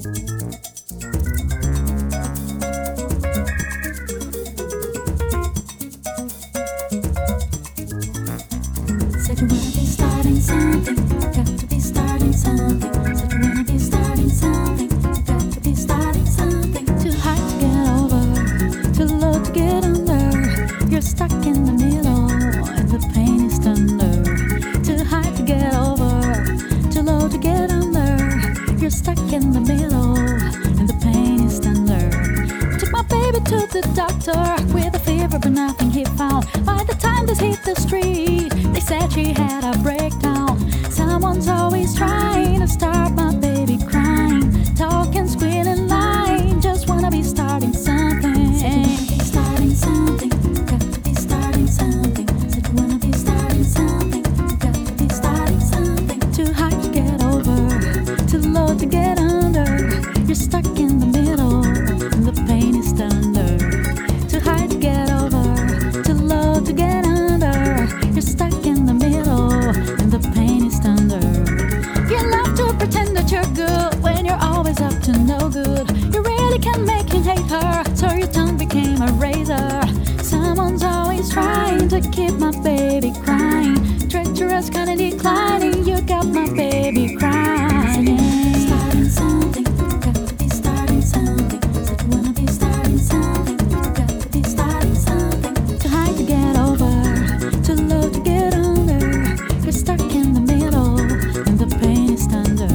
Said you wanna be starting something, got to be starting something. Said you wanna be starting something, got to be starting something. Too hard to get over, too low to get under. You're stuck in the middle, and the pain is thunder. Too hard to get over, too low to get under. You're stuck in the middle, and the pain is thunder. Took my baby to the doctor with a fever, but nothing he found. By the time this hit the street, they said she had a breakdown. Someone's always trying to start my baby crying, talking, squealing, lying. Just wanna be starting something. Starting something, got to be starting something. Said you wanna be starting something, got to be starting something. Too high to get over, too low to get under. You're stuck in the middle, and the pain is thunder. Too high to get over, too low to get under. You're stuck in the middle, and the pain is thunder. You love to pretend that you're good when you're always up to no good. You really can make him hate her, so your tongue became a razor. Someone's always trying to keep my baby crying. Treacherous, kinda declining. You got my baby crying. Starting something, got to be starting something. Said you wanna be starting something, got to be starting something. Too high to get over, too low to get under. You're stuck in the middle, and the pain is thunder.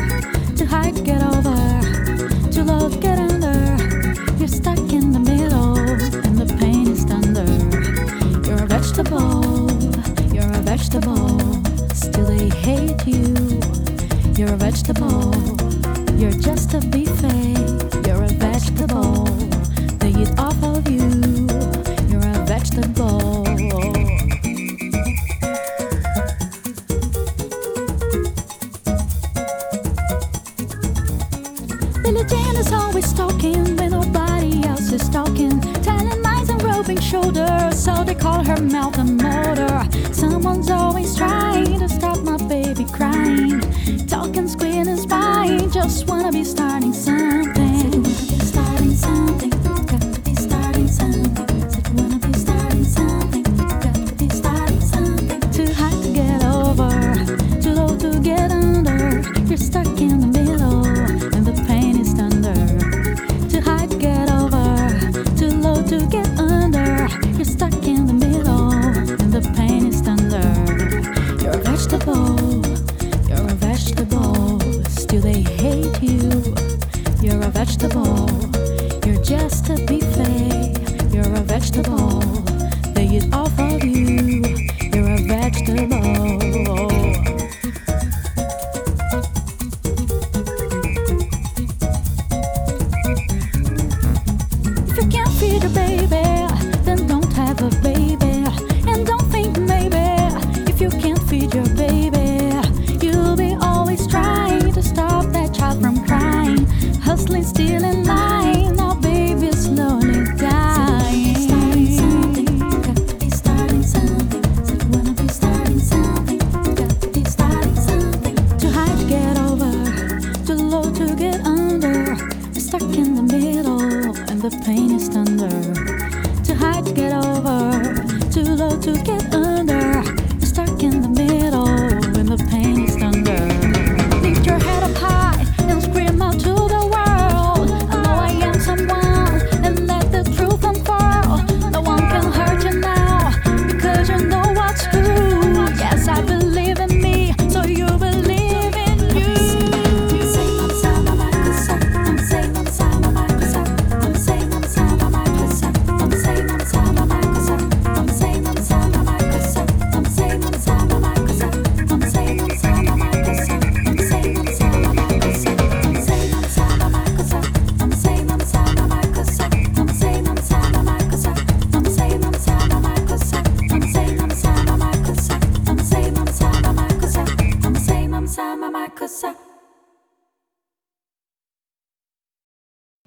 Too high to get over, too low to get under. You're stuck in the middle, and the pain is thunder. You're a vegetable, you're a vegetable. Still they hate you. You're a vegetable, you're just a buffet. You're a vegetable, they eat off of you. You're a vegetable. Billie Jean is always talking when nobody else is talking, telling lies and rubbing shoulders, so they call her mouth a motor. Someone's always trying to stop my baby crying, talking, squealing, spying. Just wanna be starting something. Said you wanna be starting something, got to be starting something. Said you wanna be starting something, got to be starting something. Too high to get over, too low to get under. You're stuck in the middle, and the pain is thunder. Too high to get over, too low to get under. You're stuck in the middle, and the pain is thunder. You're a vegetable, you're a vegetable. Still they hate you. You're a vegetable, you're just a buffet. You're a vegetable, they eat off of you. You're a vegetable. If you can't feed your baby, then don't have a baby. And don't think maybe if you can't feed your baby,